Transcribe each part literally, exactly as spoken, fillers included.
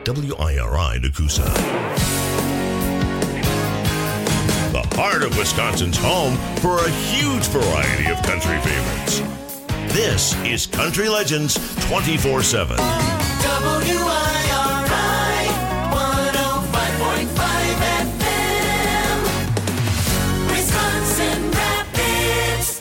W I R I Nakusa. The heart of Wisconsin's home for a huge variety of country favorites. This is Country Legends twenty-four seven. W I R I one oh five point five F M, Wisconsin Rapids.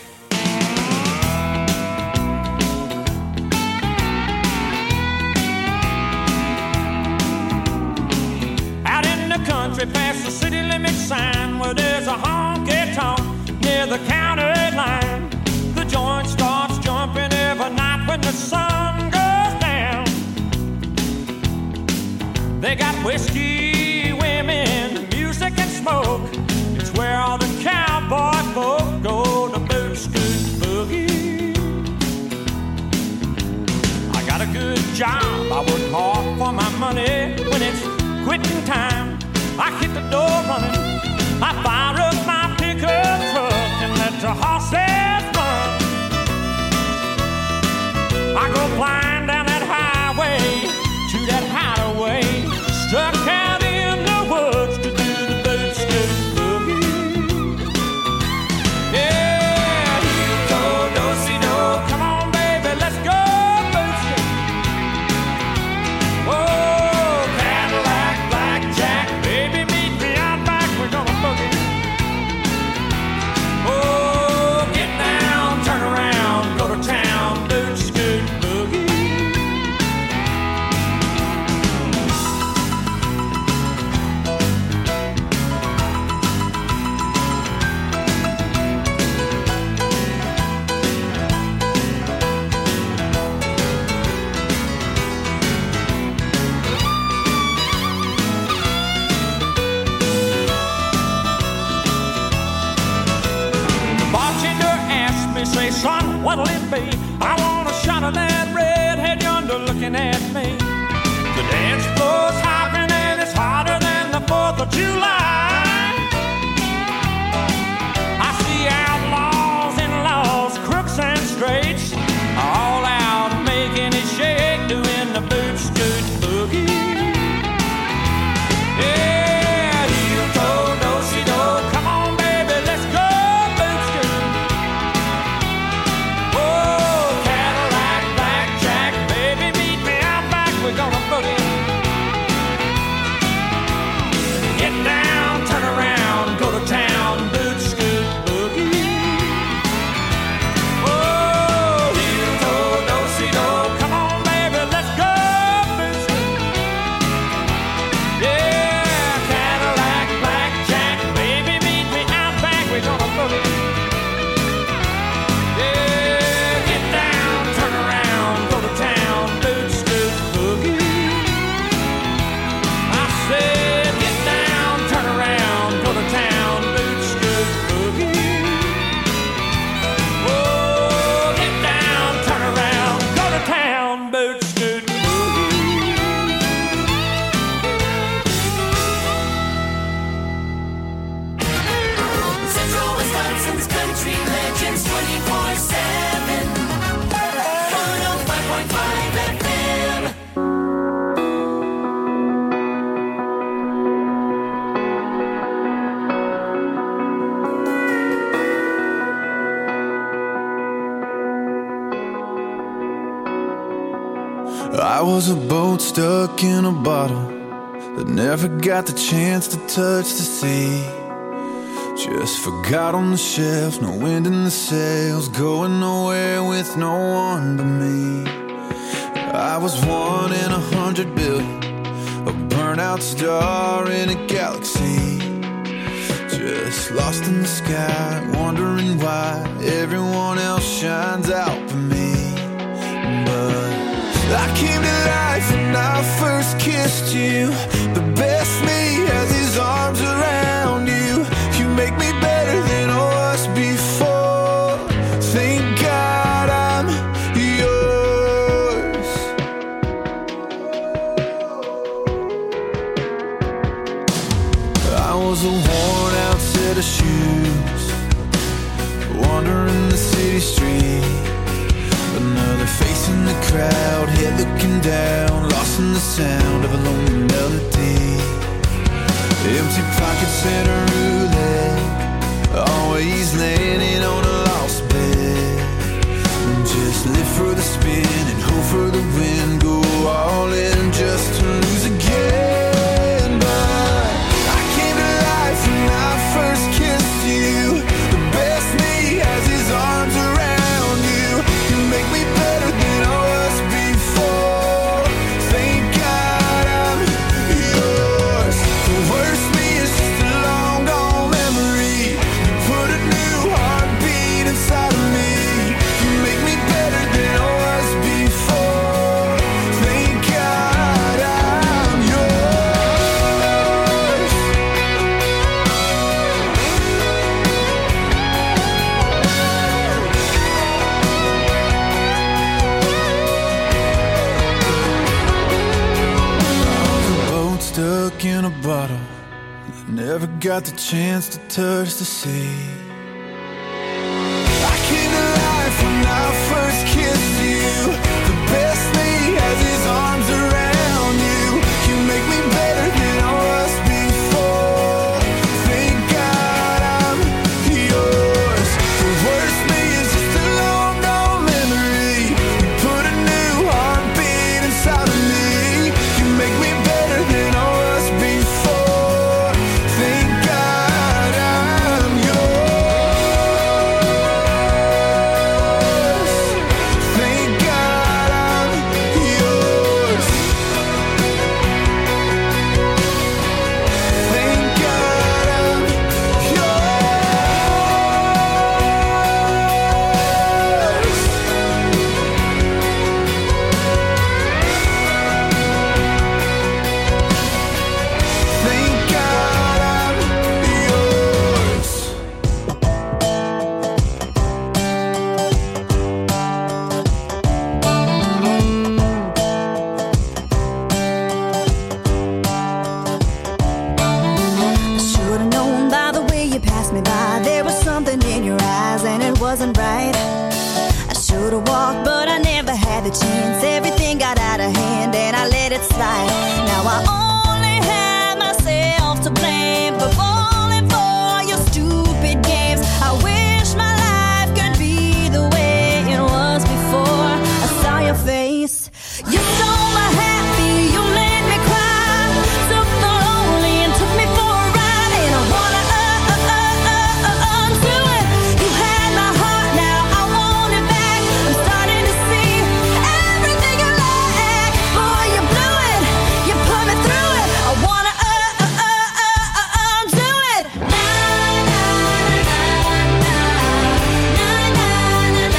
Out in the country past the city limit sign where there's a honky-tonk near the county line. The joint starts jumping every night when the sun goes down. They got whiskey, women, music and smoke. It's where all the cowboy folk go to boot scoot boogie. I got a good job, I work hard for my money. When it's quitting time, I hit the door running. I fire up my pickup truck and let the horses run. I go flying down that highway to that hideaway, struck out in the woods to do the boot scoot boogie. Yeah, heel toe, do-si-do, come on baby, let's go boot scoot. Whoa, Cadillac, blackjack, baby meet me out back, we're gonna boogie. Oh, get down, turn around, go to town, boot scoot boogie. The bartender asked me, say, son, what'll it be? I want a shot of that redhead yonder looking at me. The dance floor's hopping and it's hotter than the fourth of July. I see outlaws and laws, crooks and straights, all out making it shake, doing the boot scoot boogie. Yeah, heel toe, do-si-do, come on baby, let's go boot scoot. Oh, Cadillac, blackjack, baby meet me out back, we're gonna boogie. Get down, turn around, go to town, boot scoot boogie. Oh, heel toe, do-si-do, come on baby, let's go boot scoot. Yeah, Cadillac, blackjack, baby meet me out back, we're gonna boogie. Yeah, get down, turn around, go to town, boot scoot boogie. I said, get down, turn around, go to town, boot scoot boogie. Oh, get down, turn around, go to town, boot scoot boogie. Central Wisconsin's Country Legends twenty-four seven, one oh five point five F M. I was a boat stuck in a bottle that never got the chance to touch the sea. Just forgot on the shelf, no wind in the sails, going nowhere with no one but me. I was one in a hundred billion, a burnout star in a galaxy. Just lost in the sky, wondering why everyone else shines out for me. But I came to life when I first kissed you. The best me has his arms around you. You make me better than I was before. Thank God I'm yours. I was a worn out set of shoes, wandering the city street. Another face in the crowd, head looking down, lost in the sound of a lonely Empty pockets and a roulette, always landing on a lost bet. Just live for the spin and hope for the win. Go all in just to lose again. But I came to life when I first kissed you. The best me has his arms around you. You make me better than I was before. Thank God I'm yours. The worst me is just a long gone memory. You put a new heartbeat inside of me. You make me better than I was before. Thank God I'm yours. I was a boat stuck in a bottle that never got the chance to touch the sea. I came to life when I first kissed you. The best me has his arms around you. You make me better than I was before. Thank God I'm yours. The worst me is just a long gone memory. You put a new heartbeat inside of me. You make me better than I was before. Thank God I'm yours. Thank God I'm yours. Thank God I'm yours. Thank God I'm yours. I should've known by the way you passed me by. There was something in your eyes and it wasn't right. I should've walked, but I never had the chance. Everything got out of hand and I let it slide. Now I only have myself to blame for falling for your stupid games. I wish my life could be the way it was before I saw your face. You stole my happy, you made me cry. Took the lonely and took me for a ride. And I wanna uh, uh, uh, uh, uh, undo it. You had my heart, now I want it back. I'm starting to see everything you lack. Boy, you blew it, you put me through it. I wanna uh, uh, uh, uh, uh, undo it. Na, na, na, na, na, na, na, na,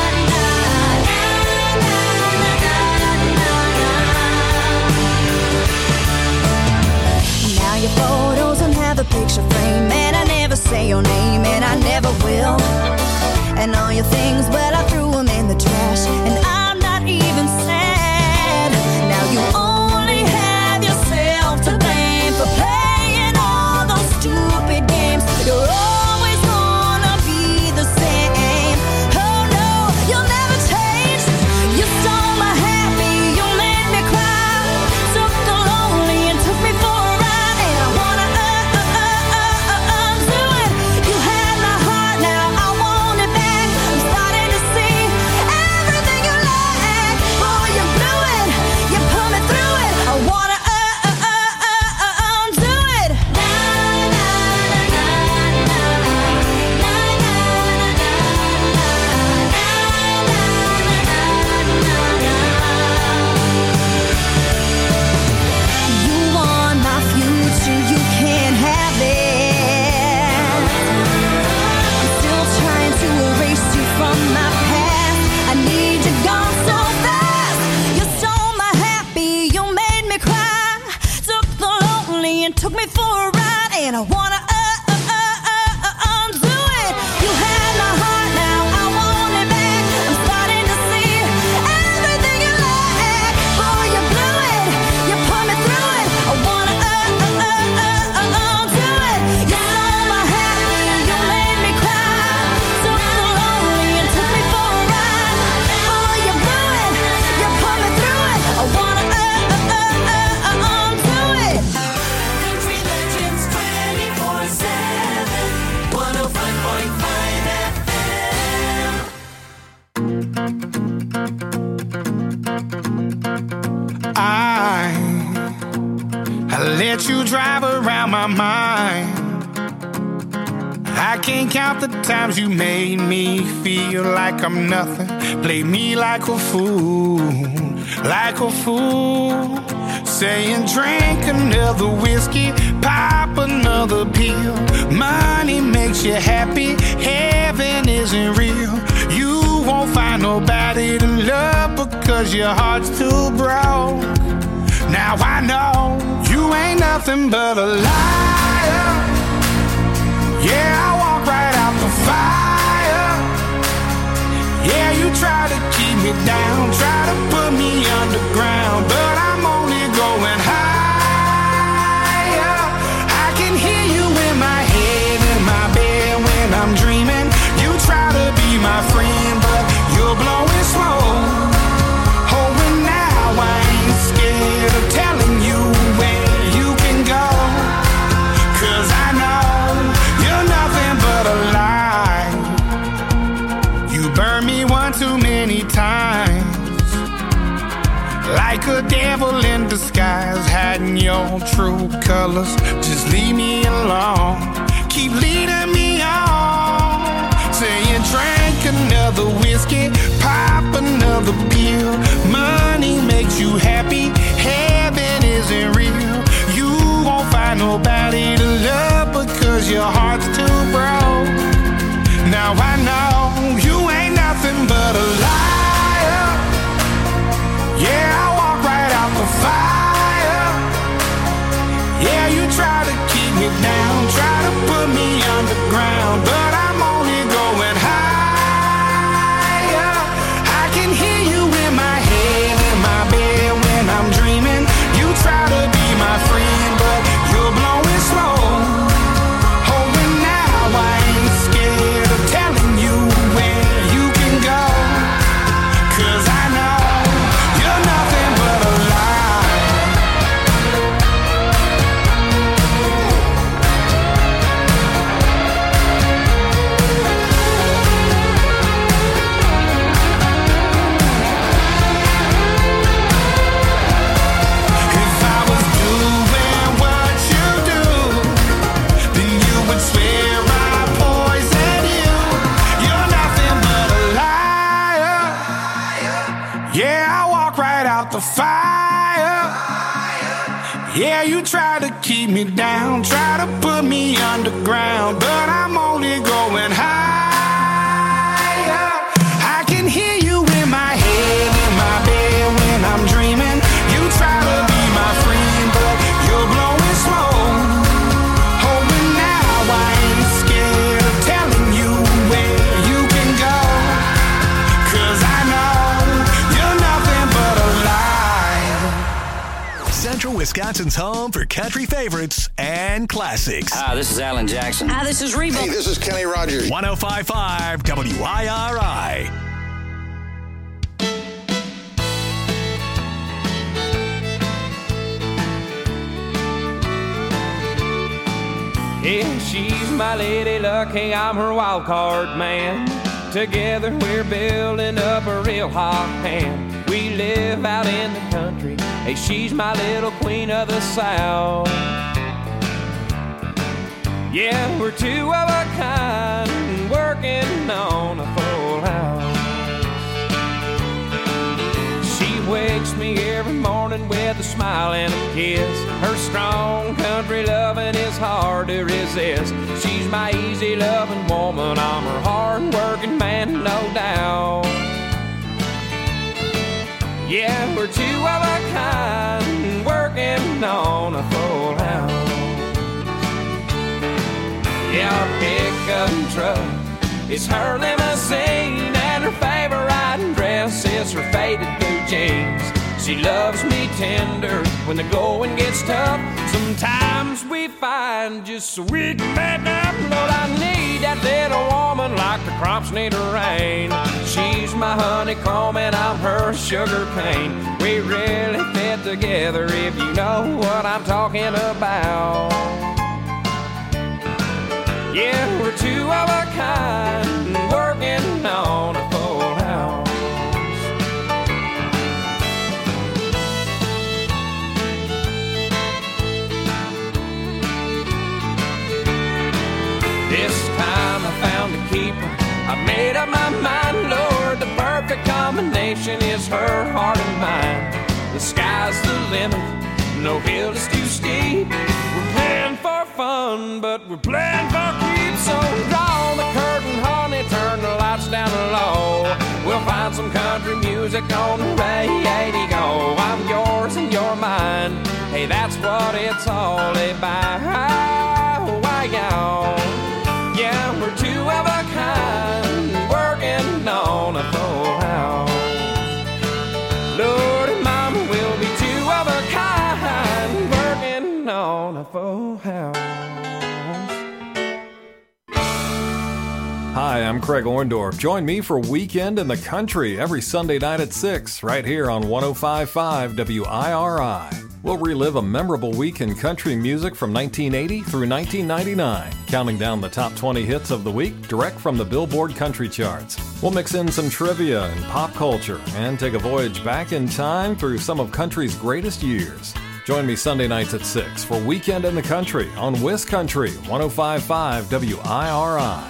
Now your photos don't have a picture frame, and I never say your name, and I never will. And all your things, well, I threw them in the trash, and I'm not even sad. Now you only have yourself to blame for playing all those stupid games. You're always gonna be the same. Oh no, you'll never change. You stole my happy, you made me cry. Took the lonely and took me for a ride. And I wanna uh, uh, uh, uh, uh, undo it. You had my heart, now I want it back. I'm starting to see everything you lack. Boy, you blew it, you put me through it. I wanna uh, uh, uh, uh, uh, undo it. Na, na, na, na, na, na, na, na, You want my future, you can't have it. I'm still trying to erase you from my past. I need you gone so fast. You stole my happy, you made me cry. Took the lonely and took me for a ride. And I wanna uh, uh, uh, uh, uh, undo it. You had my heart, now I want it back. I'm starting to see everything you lack. Boy, you blew it, you put me through it. I wanna uh, uh, uh, uh, uh, undo it. You stole my happy, you made me cry. Took the lonely and took me for a ride. Boy, you blew it, you put me through it. I wanna uh, uh, uh, uh, uh, undo it. Country legends night. I let you drive around my mind. I can't count the times you made me feel like I'm nothing. Play me like a fool, like a fool. Saying drink another whiskey, pop another pill. Money makes you happy, heaven isn't real. You won't find nobody to love because your heart's too broke. Now I know you ain't nothing but a liar. Yeah, I walk right out the fire. Yeah, you try to keep me down, try to put me underground, but I'm only going higher. I can hear you in my head, in my bed when I'm dreaming. You try to be my friend, but you're blowing smoke. Oh, and now I ain't scared of telling you where you can go, 'cause I know you're nothing but a lie. You burned me one too many times, like a devil in disguise, hiding your true colors. Just leave me alone, keep leading me on. Saying drink another whiskey, pop another pill. Money makes you happy, heaven isn't real. You won't find nobody to love because your heart's too broke. Now I know you ain't nothing but a liar. Yeah, I walk right out the fire. Yeah, you try to keep me down, try to put me underground, but I'm only going higher. I can hear you in my head, in my bed when I'm dreaming. You try to be my friend, but you're blowing smoke. Oh, and now I ain't scared of telling you where you can go, 'cause I know you're nothing but a lie. If I was doing what you do, then you would swear I poison you. You're nothing but a liar. Yeah, I walk right out the fire. Yeah, you try to keep me down, try to put me underground, but I'm only going higher. I can hear you in my head, in my bed when I'm dreaming. You try to be my friend, but you're blowing smoke. Oh, and now I ain't scared of telling you where you can go, 'cause I know you're nothing but a lie. Central Wisconsin's home for country favorites and classics. Hi, this is Alan Jackson. Hi, this is Reba. Hey, this is Kenny Rogers. one oh five point five W I R I. Yeah, she's my lady luck, hey, I'm her wild card man. Together we're building up a real hot hand. We live out in the country, hey, she's my little queen of the South. Yeah, we're two of a kind, working on a full house. She wakes me every morning with a smile and a kiss. Her strong country loving is hard to resist. She's my easy loving woman, I'm her hard working man, no doubt. Yeah, we're two of a kind, working on a full house. Yeah, our pickup truck is her limousine, and her favorite dress is her faded blue jeans. She loves me tender when the going gets tough. Sometimes we find just so we can make up. Lord, I need that little woman like the crops need a rain. She's my honeycomb and I'm her sugar cane. We really fit together if you know what I'm talking about. Yeah, we're two of a kind, working on a full house. made up my mind, Lord, the perfect combination is her heart and mine. The sky's the limit, no hill is too steep. We're playing for fun, but we're playing for keeps. So draw the curtain, honey, turn the lights down low. We'll find some country music on the radio. I'm yours and you're mine. Hey, that's what it's all about. Why, y'all? Yeah, we're two of a kind, working on a full house. Lord and Mama will be two of a kind, working on a full house. Hi, I'm Craig Orndorff. Join me for Weekend in the Country every Sunday night at six, right here on one oh five point five W I R I. We'll relive a memorable week in country music from nineteen eighty through nineteen ninety-nine, counting down the top twenty hits of the week direct from the Billboard Country Charts. We'll mix in some trivia and pop culture and take a voyage back in time through some of country's greatest years. Join me Sunday nights at six for Weekend in the Country on Wiz Country, one oh five point five W I R I.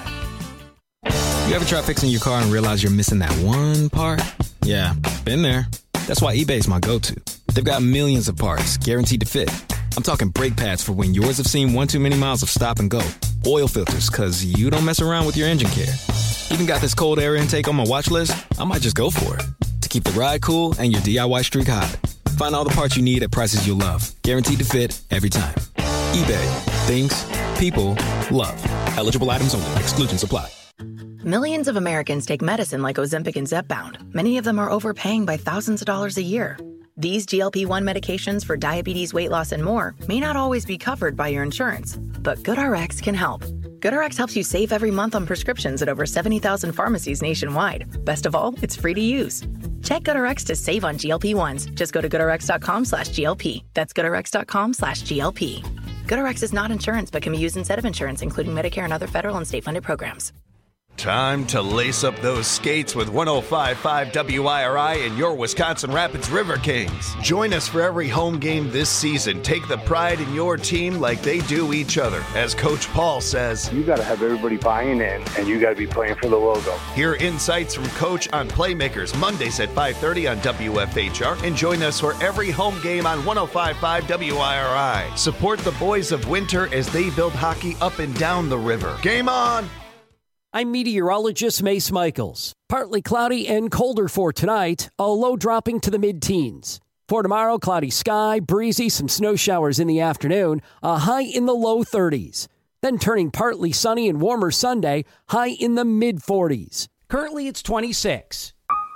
You ever try fixing your car and realize you're missing that one part? Yeah, been there. That's why eBay's my go-to. They've got millions of parts, guaranteed to fit. I'm talking brake pads for when yours have seen one too many miles of stop and go. Oil filters, cause you don't mess around with your engine care. Even got this cold air intake on my watch list. I might just go for it. To keep the ride cool and your D I Y streak hot. Find all the parts you need at prices you'll love. Guaranteed to fit every time. eBay. Things. People. Love. Eligible items only. Exclusions apply. Millions of Americans take medicine like Ozempic and Zepbound. Many of them are overpaying by thousands of dollars a year. These G L P one medications for diabetes, weight loss, and more may not always be covered by your insurance, but GoodRx can help. GoodRx helps you save every month on prescriptions at over seventy thousand pharmacies nationwide. Best of all, it's free to use. Check GoodRx to save on G L P ones. Just go to GoodRx.com slash GLP. That's GoodRx.com slash GLP. GoodRx is not insurance, but can be used instead of insurance, including Medicare and other federal and state-funded programs. Time to lace up those skates with one oh five point five W I R I and your Wisconsin Rapids River Kings. Join us for every home game this season. Take the pride in your team like they do each other. As Coach Paul says, you got to have everybody buying in, and you got to be playing for the logo. Hear insights from Coach on Playmakers Mondays at five thirty on W F H R, and join us for every home game on one oh five point five W I R I. Support the boys of winter as they build hockey up and down the river. Game on! I'm meteorologist Mace Michaels. Partly cloudy and colder for tonight, a low dropping to the mid-teens. For tomorrow, cloudy sky, breezy, some snow showers in the afternoon, a high in the low thirties. Then turning partly sunny and warmer Sunday, high in the mid-forties. Currently, it's twenty-six.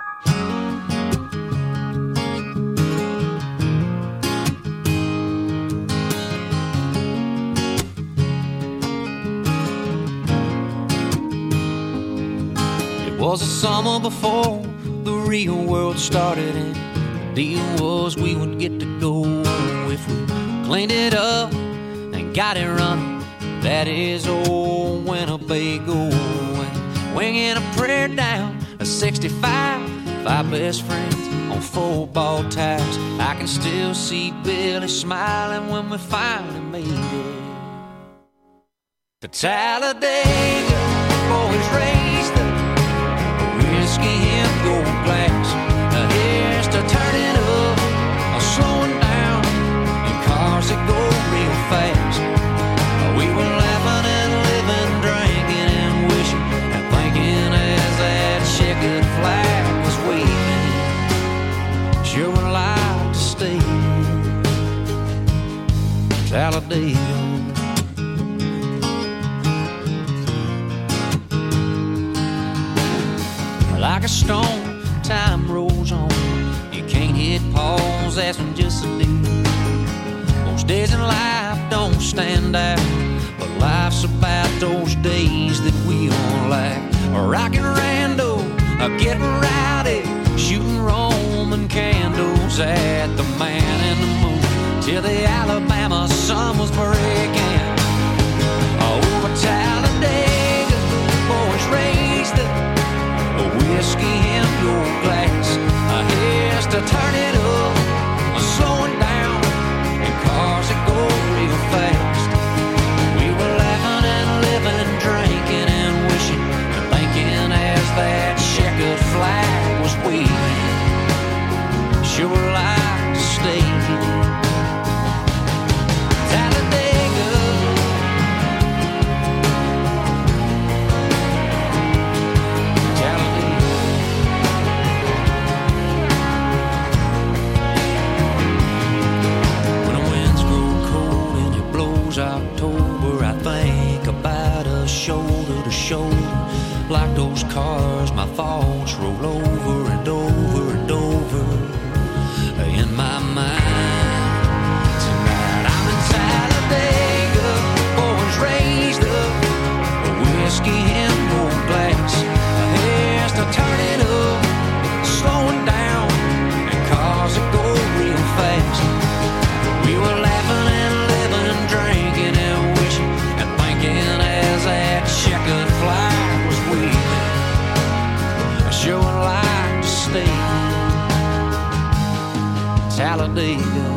Was a summer before the real world started, and the deal was we would get to go if we cleaned it up and got it running. That is old Winnebago, and winging a prayer down a sixty-five, five best friends on football tires. I can still see Billy smiling when we finally made it to Talladega. Boys raised the whiskey in gold glass. Now here's to turning up or slowing down in cars that go real fast. We were laughing and living, drinking and wishing and thinking as that checkered flag was waving. Sure would like to stay in Talladega. Like a stone, time rolls on. You can't hit pause, that's when just a deal. Most days in life don't stand out, but life's about those days that we all like. Rockin' rando, getting rowdy, shooting Roman candles at the man in the moon, till the Alabama sun was breaking. Over Talladega, boys raised the whiskey in your glass. Here's to turn it up, slowing down in cars that go real fast. We were laughing and living, drinking and wishing and thinking as those cars, my thoughts roll over and over and over in my mind. Tonight I'm in Talladega, boys raised up, whiskey in gold glass. Has to turn it up, slowing down, and cars that go real fast. We were laughing and living and drinking and wishing and thinking as that checkered flag was waving. I sure would like to stay in Talladega.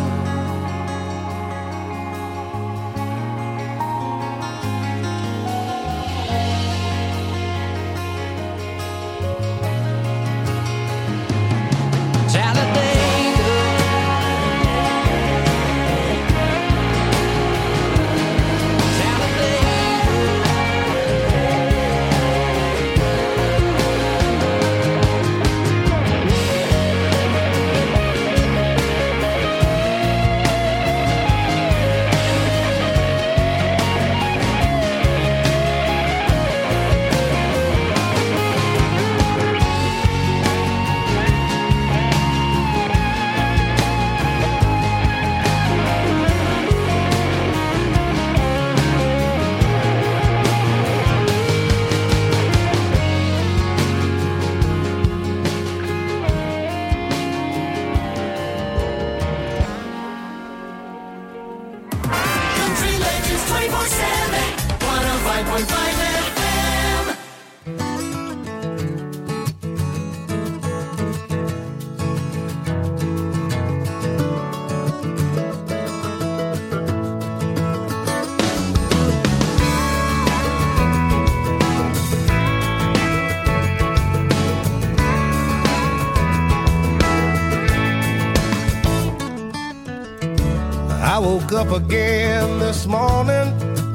I woke up again this morning,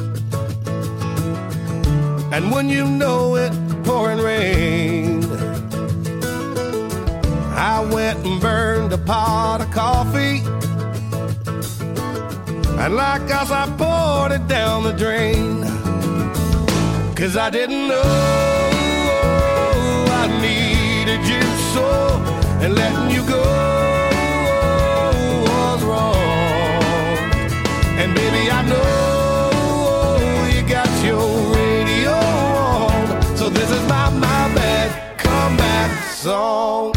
and when you know it, pouring rain. I went and burned a pot of coffee, and like us I poured it down the drain. Cause I didn't know I needed you so, and letting you go was wrong. And baby, I know you got your radio on, so this is my, my bad comeback song.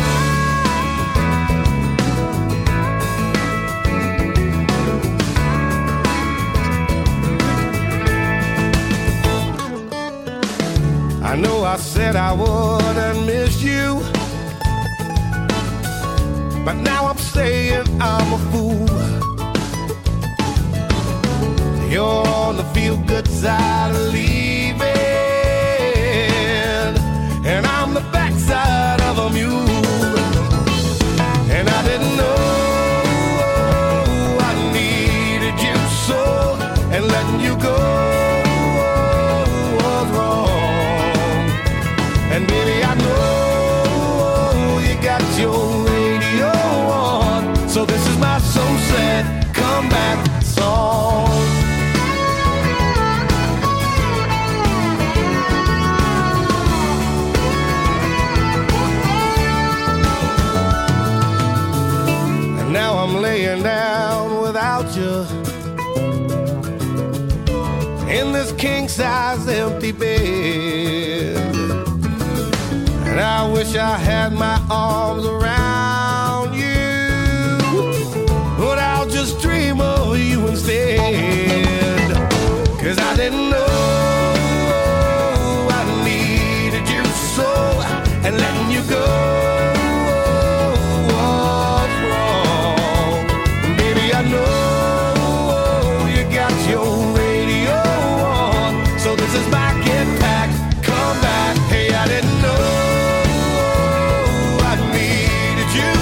I know I said I wouldn't miss you, but now I'm saying I'm a fool. You're on the feel-good side of leaving, and I'm the backside of a mule. And I didn't know I needed you so, and letting you go was wrong. And baby, I know you got your radio on, so this is my so sad comeback song. Now I'm laying down without you in this king-size empty bed, and I wish I had my arms around you, but I'll just dream of you instead. Cause I didn't know I needed you so, and letting you go I know you got your radio on, so this is my get back, come back. Hey, I didn't know I needed you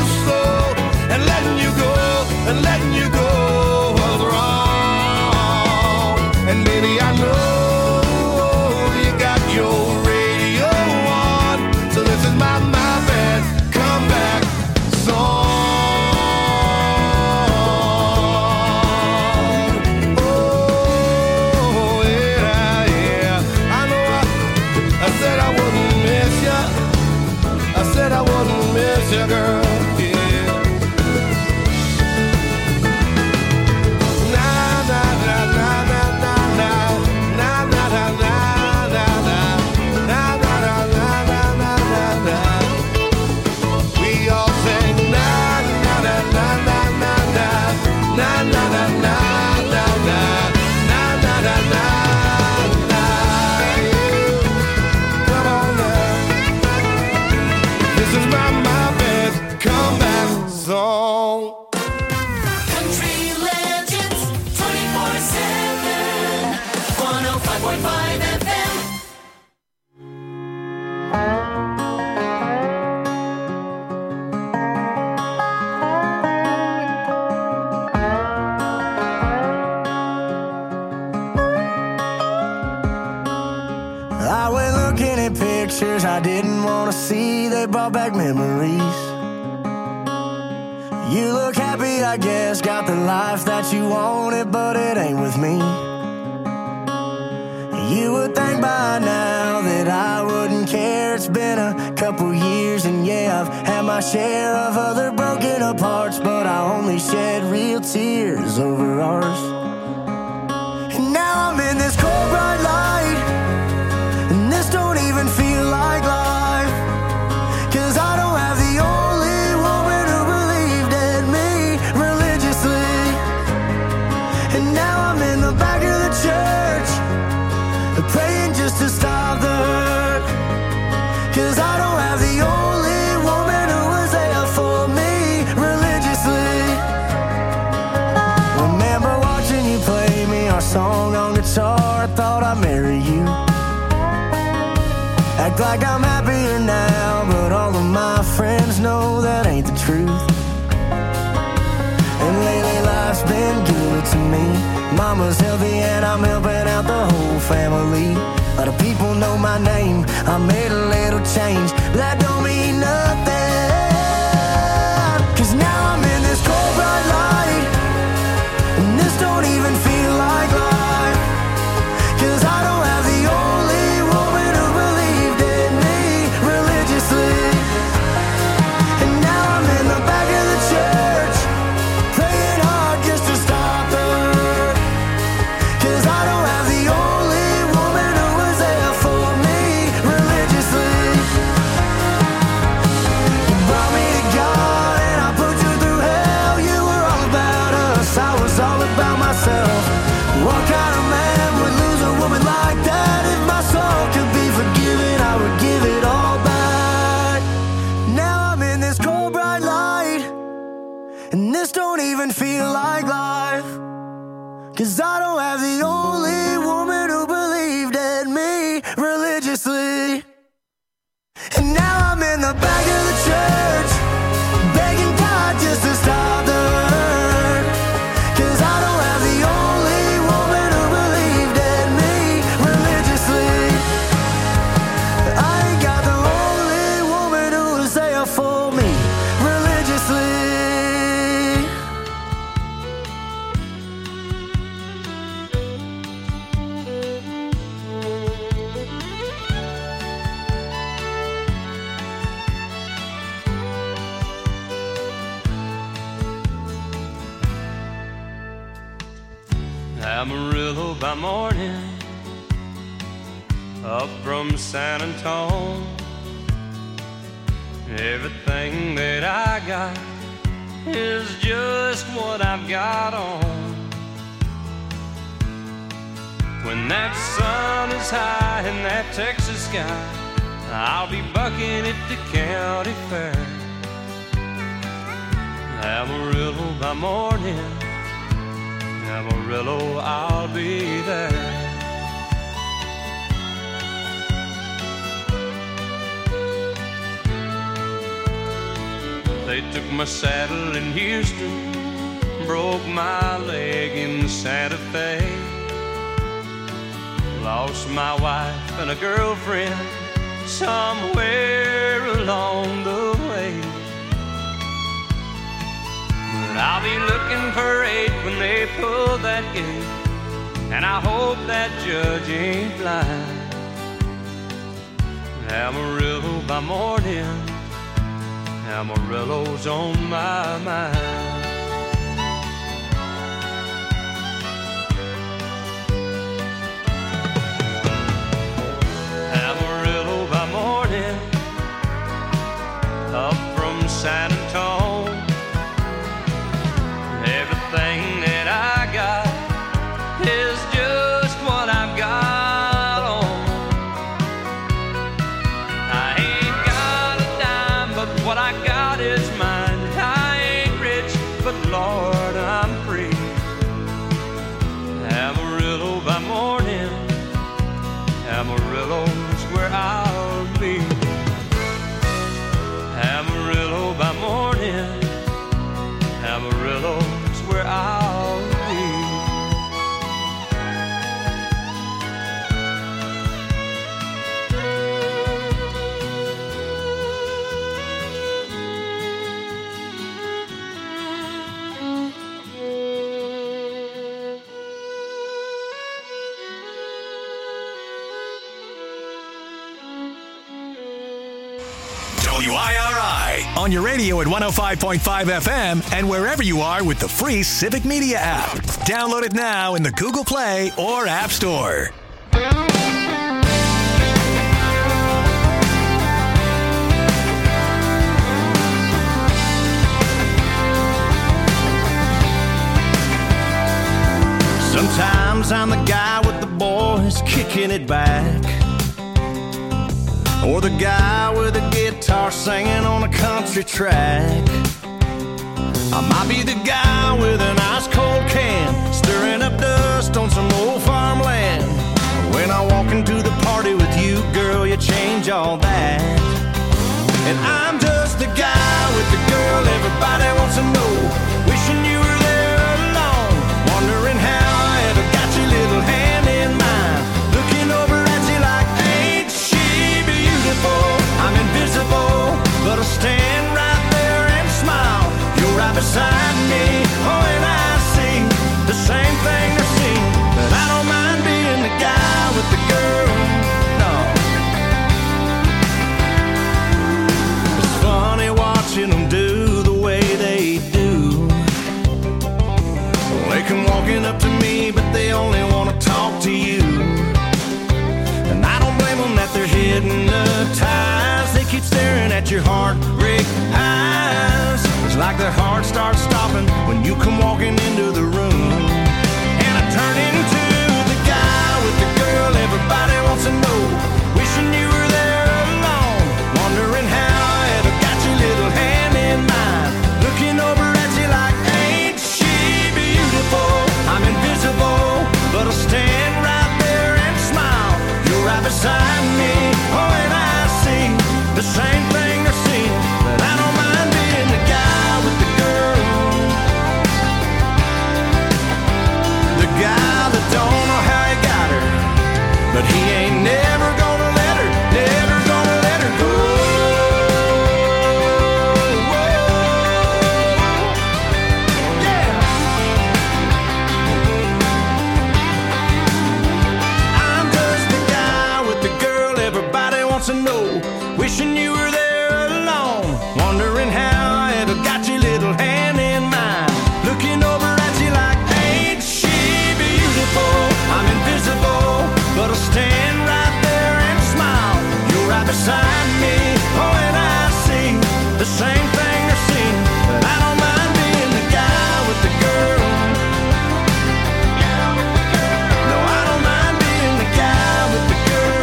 Pictures I didn't want to see, they brought back memories. You look happy, I guess, got the life that you wanted, but it ain't with me. You would think by now that I wouldn't care. It's been a couple years, and yeah, I've had my share of other broken apart, but I only shed real tears over ours. And now I'm in this cold bright light, and this don't even feel like life, 'cause I don't have the only woman who believed in me religiously. And now I'm in the back of the church, praying just to stop the hurt, 'cause I don't have the only woman who was there for me religiously. Remember watching you play me our song on guitar, I thought I'd marry you. Act like I'm happier now, but all of my friends know that ain't the truth. And lately life's been good to me. Mama's healthy and I'm helping out the whole family. A lot of people know my name, I made a little change, but that don't mean nothing, 'cause now I'm in this cold bright light, and this don't even feel like life, 'cause I don't have the only woman who believed in me religiously. And now I'm in the back of the church, praying hard just to stop the hurt, 'cause I don't have the only woman who was there for me religiously. You brought me to God and I put you through hell. You were all about us, I was all about myself. What kind of man would lose a woman like that? If my soul could be forgiven, I would give it all back. Now I'm in this cold bright light, and this don't even feel like life, 'cause I don't have the only woman who believed in me religiously. And now I'm in the back of the church, begging God just to stop the hurt, 'cause I don't have the only woman who believed in me religiously. I ain't got the only woman who was there for me religiously. Amarillo by morning, up from San Antone. Everything that I got is just what I've got on. When that sun is high in that Texas sky, I'll be bucking at the county fair. Amarillo by morning, Amarillo, I'll be there. They took my saddle in Houston, broke my leg in Santa Fe, lost my wife and a girlfriend somewhere along the way. But I'll be looking for eight when they pull that gate, and I hope that judge ain't blind. Amarillo by morning, Amarillo's on my mind. Amarillo by morning, up from San Antone. Everything that I W I R I. On your radio at one oh five point five F M and wherever you are with the free Civic Media app. Download it now in the Google Play or App Store. Sometimes I'm the guy with the boys kicking it back, or the guy with a guitar singing on a country track. I might be the guy with an ice cold can stirring up dust on some old farmland. When I walk into the party with you, girl, you change all that. And I'm just the guy with the girl everybody wants to know, wishing you were there alone, wondering how little hand in mine, looking over at you like, ain't she beautiful? I'm invisible, but I stand right there and smile. You're right beside me, oh, and I see the same thing they're seeing. But I don't mind being the guy with the girl, no. It's funny watching them do the way they do. They come walking up to me, but they only want to talk to you. And I don't blame them that they're hypnotized. They keep staring at your heartbreak eyes. It's like their heart starts stopping when you come walking into the room. And I turn into the guy with the girl everybody wants to know, wishing you were there alone, wondering how I ever got your little hand in mine, looking over at you like, ain't she beautiful? I'm invisible, but I'll stand right there and smile. You're right beside me, oh, and I see the same thing they're seeing. But I don't mind being the guy with the girl, the guy that don't know how he got her, but he ain't never gonna let her, never gonna let her go. To know, wishing you were there alone, wondering how I ever got your little hand in mine, looking over at you like, ain't she beautiful? I'm invisible, but I'll stand right there and smile. You're right beside me, oh, and I see the same thing they're seeing. But I don't mind being the guy with the girl. No, I don't mind being the guy with the girl.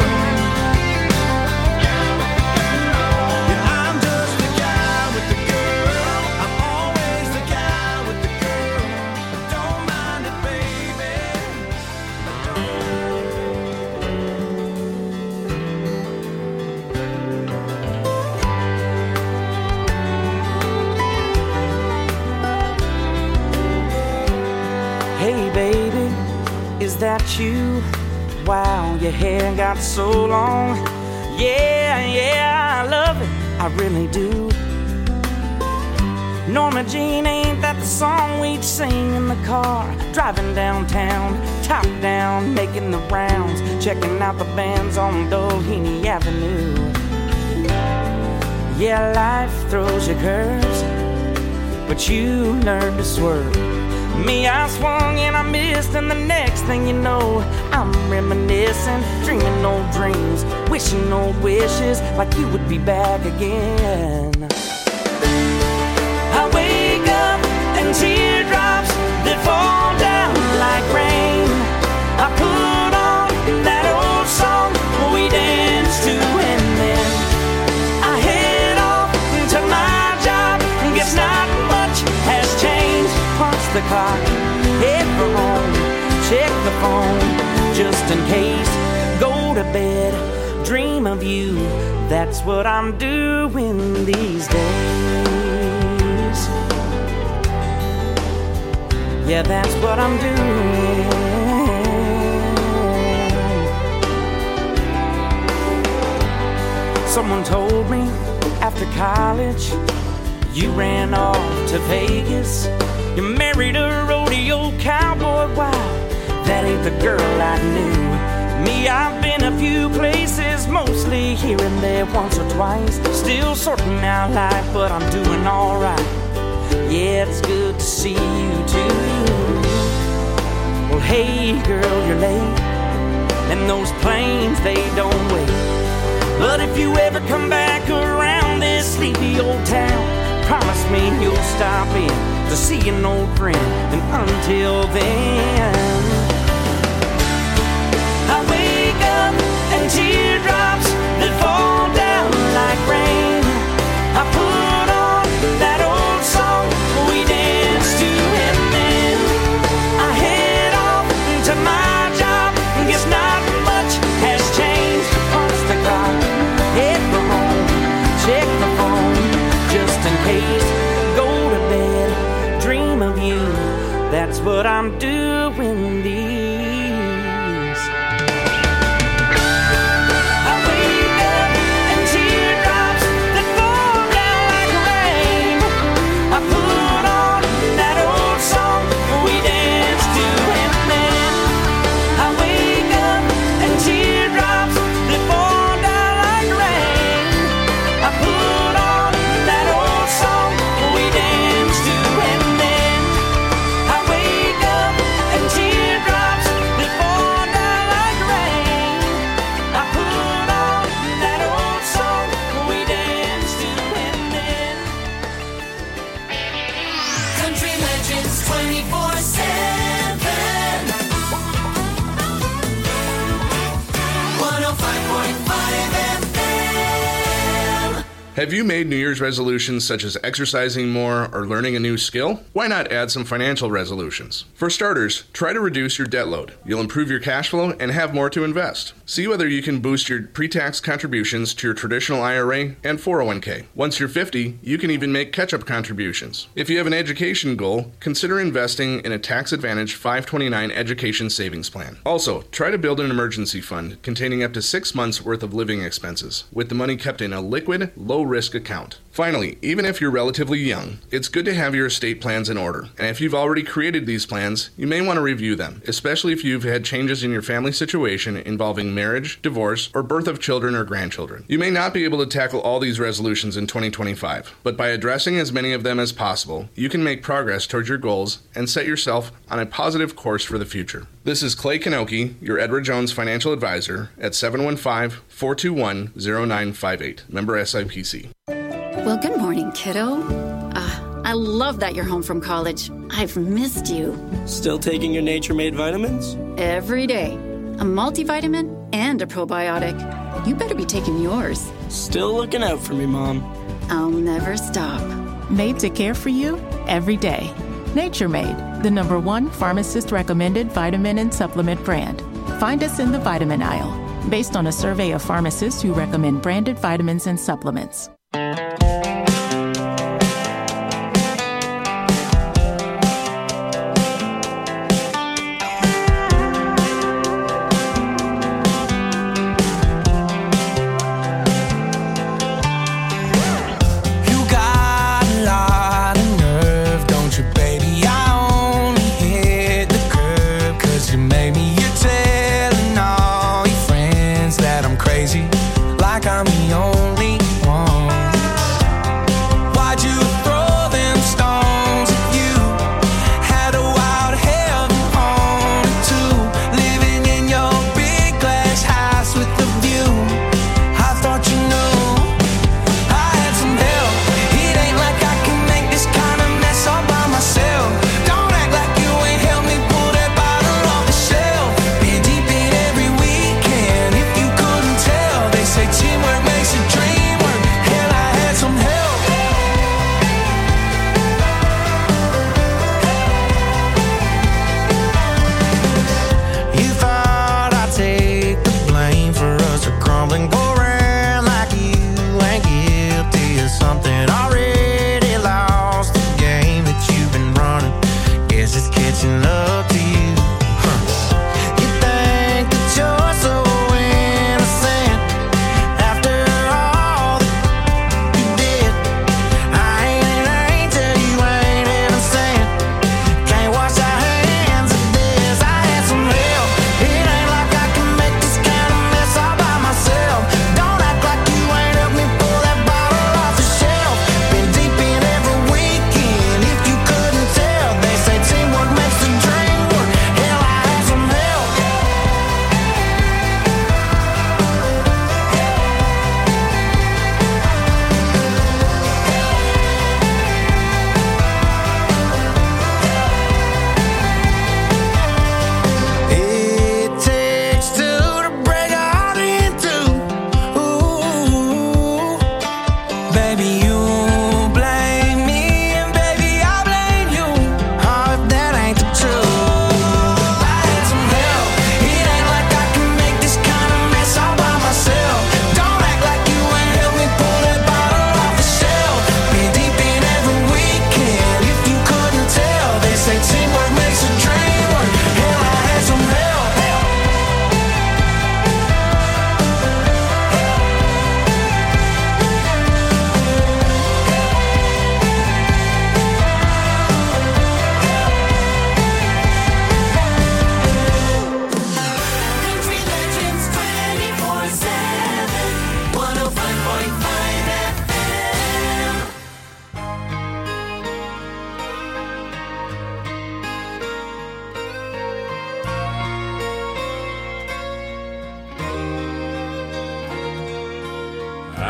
Is that you? Wow, your hair got so long. Yeah, yeah, I love it, I really do. Norma Jean, ain't that the song we'd sing in the car, driving downtown, top down, making the rounds, checking out the bands on Doheny Avenue. Yeah, life throws you curves, but you learn to swerve. Me, I swung and I missed, and the next thing you know, I'm reminiscing, dreaming old dreams, wishing old wishes, like you would be back again. I wake up and teardrops that fall down like rain. I put on that old song we danced to, and then I head off to my job. Guess not much has changed. Punch the clock, head for home, check the phone, just in case. Go to bed, dream of you. That's what I'm doing these days. Yeah, that's what I'm doing. Someone told me after college you ran off to Vegas. You married a rodeo cowboy. Wow, that ain't the girl I knew. Me, I've been a few places, mostly here and there once or twice. Still sorting out life, but I'm doing alright. Yeah, it's good to see you too. Well, hey girl, you're late, and those planes, they don't wait. But if you ever come back around this sleepy old town, promise me you'll stop in to see an old friend. And until then, I wake up and teardrops that fall down like rain. I put on that old song we danced to, and then I head off to my job. Guess not much has changed. Punch the clock, head for home, check the phone just in case. Go to bed, dream of you. That's what I'm doing these. Have you made New Year's resolutions such as exercising more or learning a new skill? Why not add some financial resolutions? For starters, try to reduce your debt load. You'll improve your cash flow and have more to invest. See whether you can boost your pre-tax contributions to your traditional I R A and four oh one k. Once you're fifty, you can even make catch-up contributions. If you have an education goal, consider investing in a tax-advantaged five twenty-nine education savings plan. Also, try to build an emergency fund containing up to six months worth of living expenses, with the money kept in a liquid, low-risk account. Finally, even if you're relatively young, it's good to have your estate plans in order. And if you've already created these plans, you may want to review them, especially if you've had changes in your family situation involving marriage, divorce, or birth of children or grandchildren. You may not be able to tackle all these resolutions in twenty twenty-five, but by addressing as many of them as possible, you can make progress towards your goals and set yourself on a positive course for the future. This is Clay Kanoki, your Edward Jones financial advisor at seven one five, four two one, zero nine five eight, member S I P C. Well, good morning, kiddo. Uh, I love that you're home from college. I've missed you. Still taking your Nature Made vitamins? Every day. A multivitamin and a probiotic. You better be taking yours. Still looking out for me, Mom. I'll never stop. Made to care for you every day. Nature Made, the number one pharmacist-recommended vitamin and supplement brand. Find us in the vitamin aisle, based on a survey of pharmacists who recommend branded vitamins and supplements. Like I'm the only one.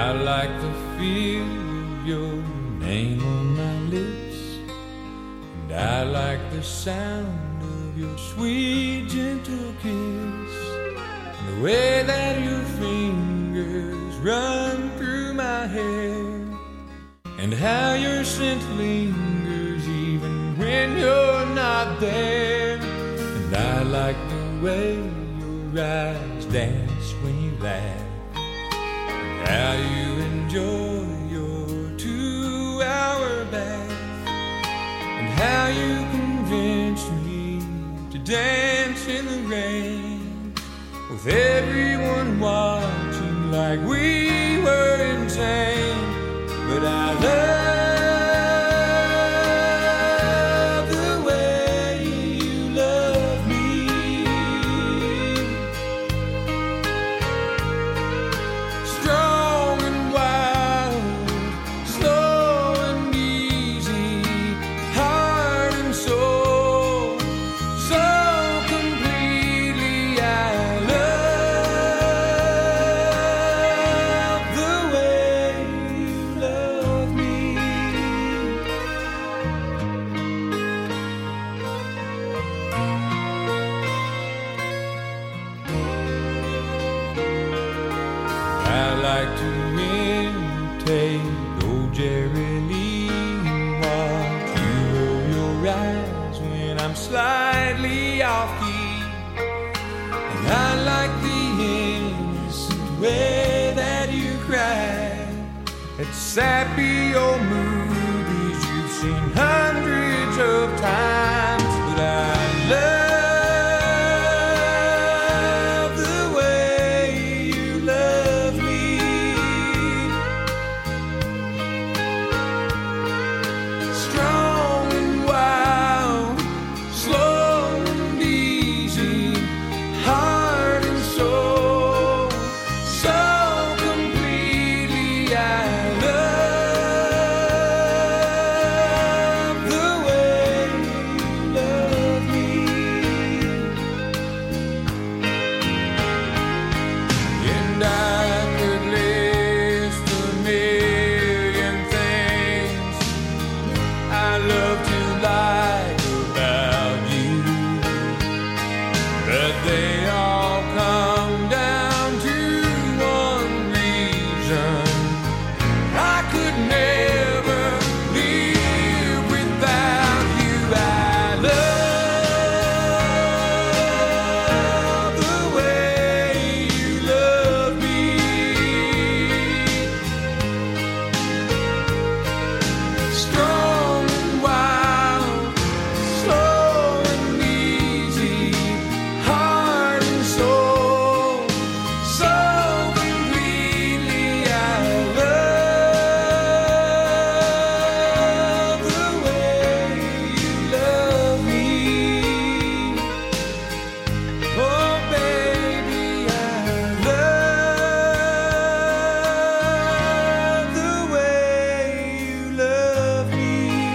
I like the feel of your name on my lips, and I like the sound of your sweet gentle kiss, and the way that your fingers run through my hair, and how your scent lingers even when you're not there. And I like the way your eyes dance when you laugh, and how you enjoy your two-hour bath, and how you convince me to dance in the rain, with everyone watching like we were insane. But I love the way you love me, strong and wild, slow and easy, heart and soul, so completely. I love the way you love me. I like to imitate old Jerry Lee, watch you roll your eyes when I'm slightly off key, and I like the innocent way that you cry at sappy old movies you've seen hundreds of times. But I love the way you love me, strong and wild, slow and easy, heart and soul, so completely. I love the way you love me. And I could list a million things I love to like about you, but they all come down to one reason: I could never live without you. I love the way you love me, strong and wild, slow and easy, heart and soul, so completely. I love the way you love me. Oh baby, I love the way you love me.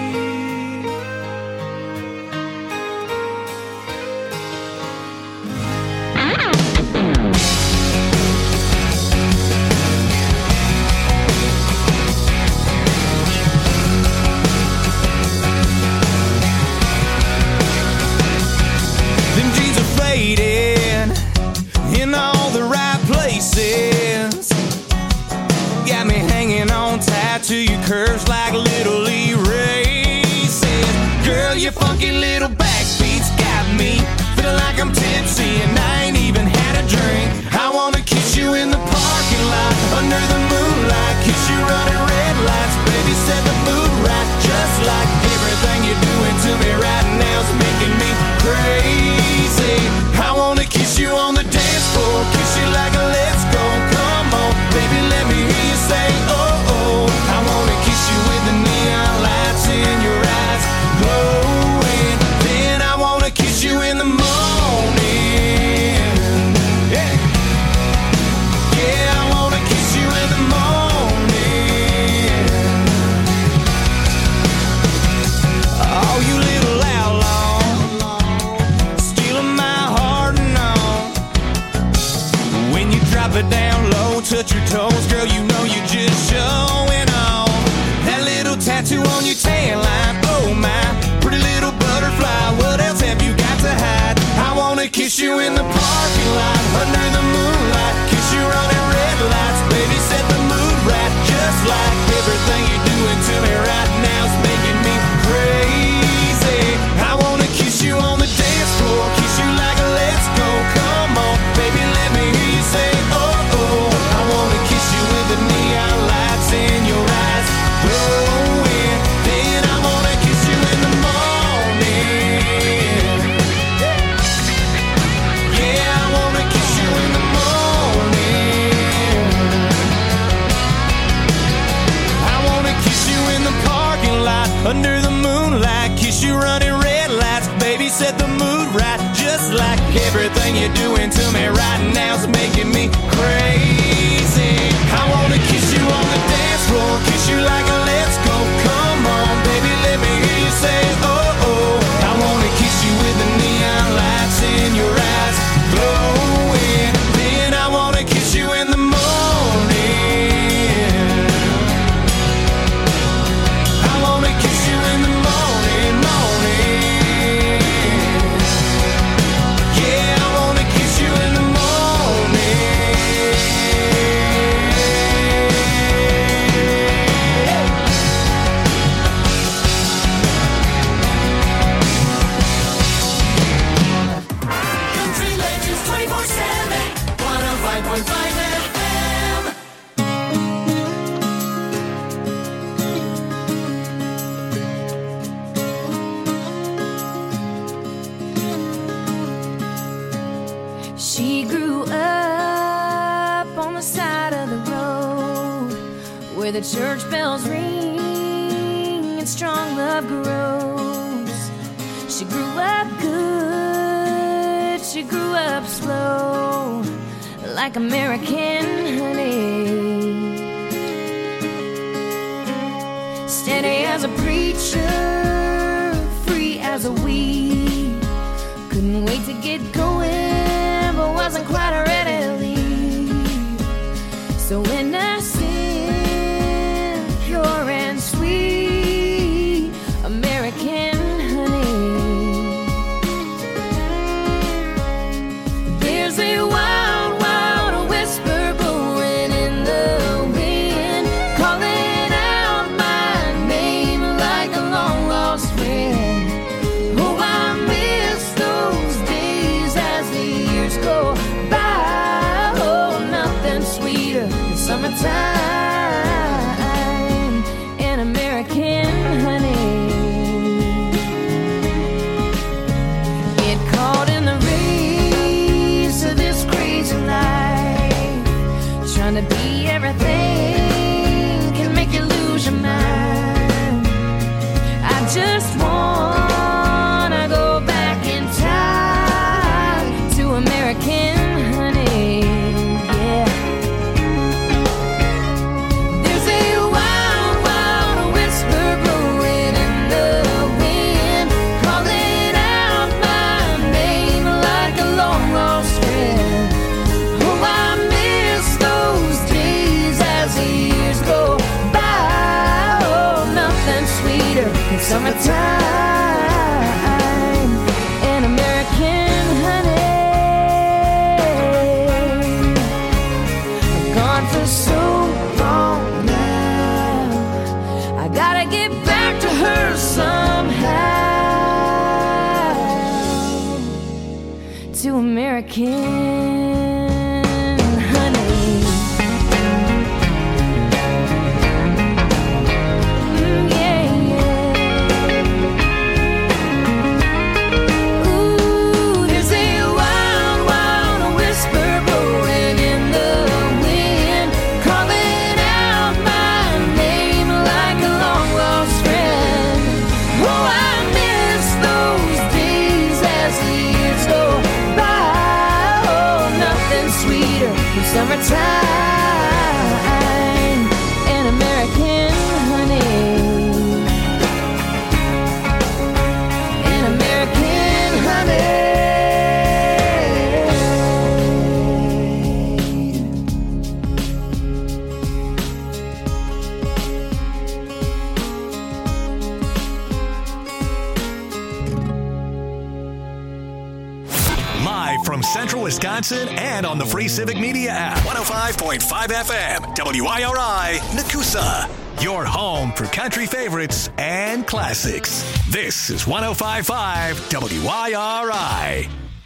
Them jeans are faded in all the right places. Got me hanging on tight to your curves like little erases. Girl, your funky little backbeats got me feeling like I'm tipsy and I ain't even had a drink. I wanna kiss you in the parking lot under the moonlight, kiss you running red lights, baby, set the mood right. Just like everything you're doing to me right now's making me crazy. I wanna kiss you on the dance floor, kiss you like a let's go. Come on, baby, let me hear you say oh oh. I wanna kiss you with the neon lights in your eyes glowing. Then I wanna kiss you in the morning. Yeah, yeah, I wanna kiss you in the morning. Oh, you little outlaw, stealing my heart and all. When you drop it down low, touch your toes, girl, you know you just kiss you in the parking lot, under the moonlight, kiss you running red lights, baby, set the mood right, just like everything you're doing to me right now is making me crazy. I wanna kiss you on the dance floor, kiss you like a let's go, come on, baby, let me hear you say, oh, oh. I wanna kiss you with the neon lights in your eyes glowing, then I wanna kiss you in the morning. Yeah, I wanna kiss you in the morning. I wanna kiss you in the parking lot, under the moonlight, kiss you running red lights, baby, set the mood right, just like everything you're doing to me right now is making me crazy. I wanna kiss you on the dance floor, kiss you like a let's go, come on, baby, let me hear you say, oh, oh. I wanna kiss you with the neon lights in your eyes glowing, then I wanna kiss you in the morning. I wanna kiss you in the morning, morning. Yeah, I wanna kiss you in the morning. Country Legends twenty-four seven, one oh five point five F M. She grew up on the side of the road where the church bells ring and strong love grows. She grew up good, she grew up slow, like American honey. Steady as a preacher, free as a weed. Couldn't wait to get going, but wasn't quite ready to leave. So innocent, pure and sweet, American honey. There's a wild, wild whisper blowing in the wind, calling out my name like a long lost friend. Oh, I miss those days as the years go by. Oh, nothing sweeter than summertime and American honey. Get caught in the race of this crazy life, trying to be everything can make you lose your mind. I just wanna go back in time to American honey, yeah. There's a wild, wild whisper blowing in the wind, calling out my name like a long lost friend. Oh, I miss those days as the years go by. Oh, nothing sweeter than summertime and American honey. I'm gone for so long now, I gotta get back to her somehow, to American honey. Mm, yeah, yeah. Ooh, there's a wild, wild whisper blowing in the wind, calling out my name like a long lost friend. Oh, I miss those days as the years go by. Oh, nothing sweeter than summertime and American honey. And American honey. Live Live from Central Wisconsin and on the free Civic Media app. one oh five point five F M, W I R I, Nakusa. Your home for country favorites and classics. This is one oh five point five W I R I.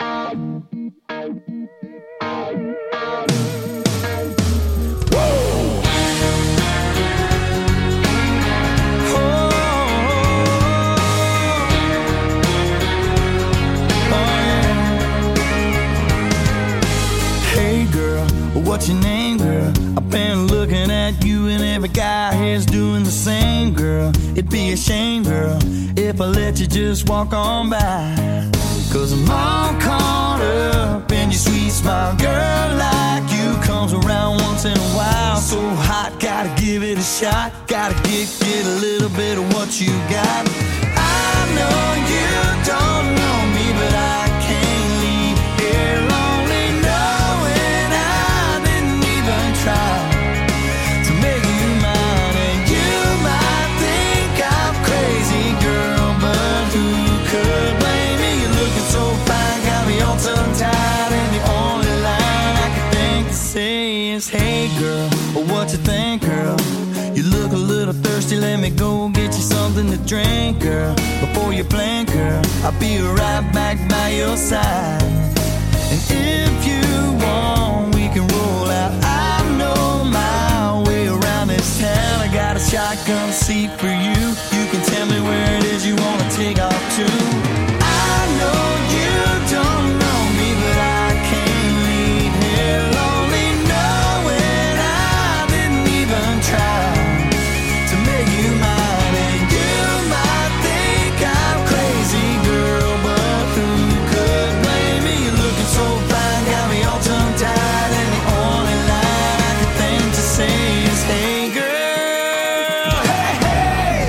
What's your name, girl? I've been looking at you and every guy here's doing the same, girl. It'd be a shame, girl, if I let you just walk on by. Cause I'm all caught up in your sweet smile. Girl like you comes around once in a while. So hot, gotta give it a shot. Gotta get, get a little bit of what you got. I know you don't know me, but I can't leave here lonely knowing I didn't even try to make you mine. And you might think I'm crazy, girl, but who could blame me? You're looking so fine, got me all tongue-tied, and the only line I can think to say is, hey girl, what you think, girl? You look a little thirsty, let me go get you something to drink, girl. Before you blink, girl, I'll be right back by your side. And if you want, we can roll out. I know my way around this town. I got a shotgun seat for you. You can tell me where it is you want to take off to. I know you don't know me, but I can't leave here lonely knowing I didn't even try to make you mine. And you might think I'm crazy, girl, but who could blame me? You're looking so fine, got me all tongue-tied, and the only line I can think to say is, hey girl, hey, hey.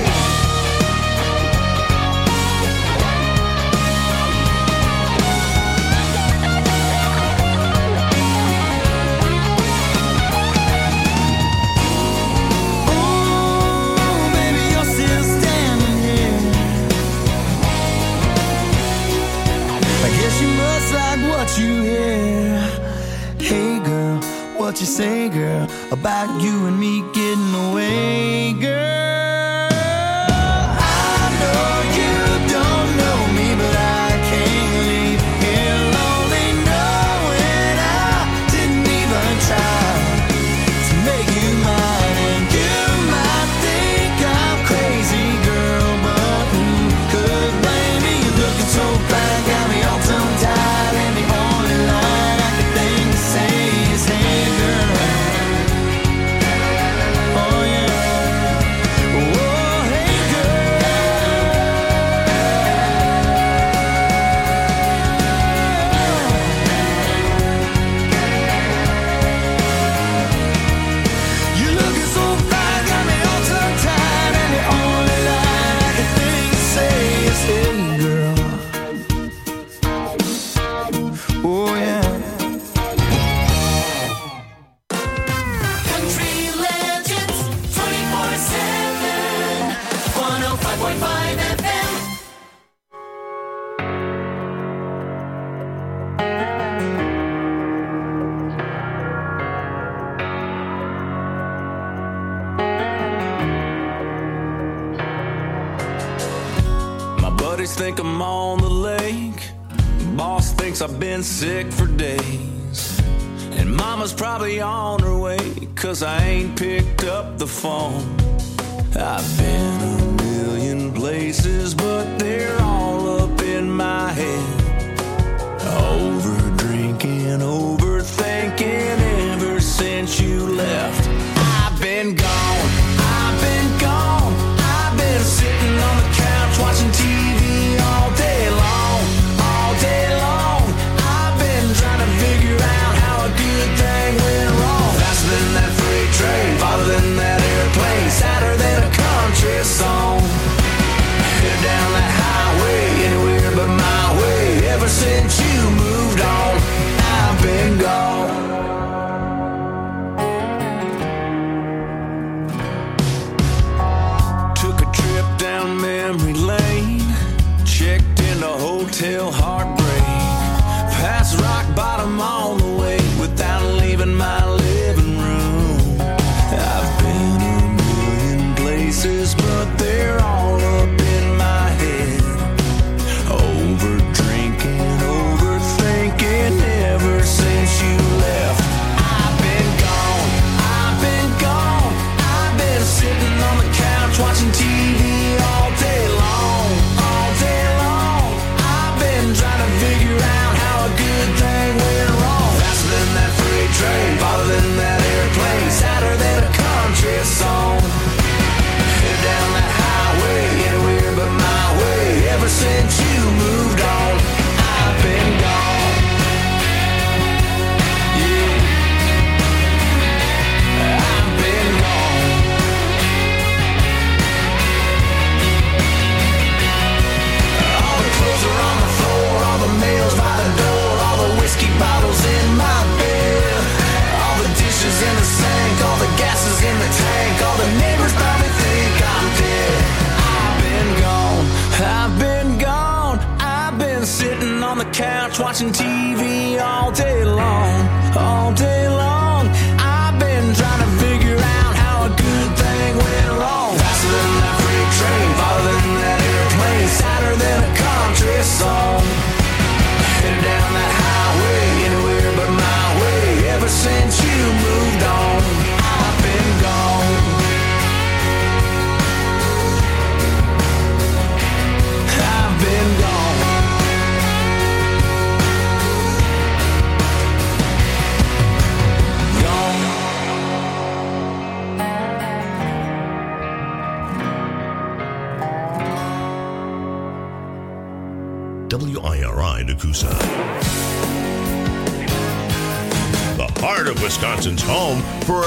Ooh, baby, you're still standing here. I guess you must like what you hear. Hey girl, what you say, girl, about you and me getting away, girl? I know you don't know me, but I can't leave here lonely knowing I didn't even try to make you mine. And you might think I'm crazy, girl, but who could blame me? You're looking so fine, got me all tongue-tied, and the only line I can think to say is, hey girl. Oh yeah. Oh hey girl. You're looking so fine, got me all tongue-tied, and the only line I can think to say is, hey girl. Oh yeah. Country legends, twenty-four seven, one oh five point five F M. My buddies think I'm on the lake. Boss thinks I've been sick for days. And mama's probably on her way, cause I ain't picked up the phone. I've been a million places, but they're all up in my head. Over drinking, overthinking ever since you left. I've been gone, I've been gone. I've been sitting on the couch watching T V all day long, all day long. I've been trying to figure out how a good thing went wrong. Faster than that freight train, farther than that airplane, sadder than a country song. Headed down that highway, anywhere but my way. watching T V all day long, all day long. I've been trying to figure out how a good thing went wrong. Faster than that freight train, farther than that airplane, sadder than a country song. Headed down that highway, anywhere but my way. Ever since you moved on, I've been gone. I've been gone. W I R I Nakusa. The heart of Wisconsin's home for